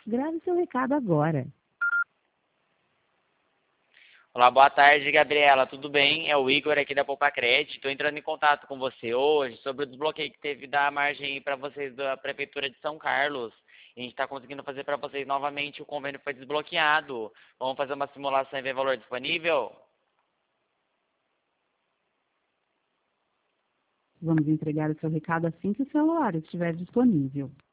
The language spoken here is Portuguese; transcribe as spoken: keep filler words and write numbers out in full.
Grave seu recado agora. Olá, boa tarde, Gabriela. Tudo bem? É o Igor aqui da Poupa Crédito. Estou entrando em contato com você hoje sobre o desbloqueio que teve da margem para vocês da Prefeitura de São Carlos. A gente está conseguindo fazer para vocês novamente, o convênio foi desbloqueado. Vamos fazer uma simulação e ver valor disponível? Vamos entregar o seu recado assim que o celular estiver disponível.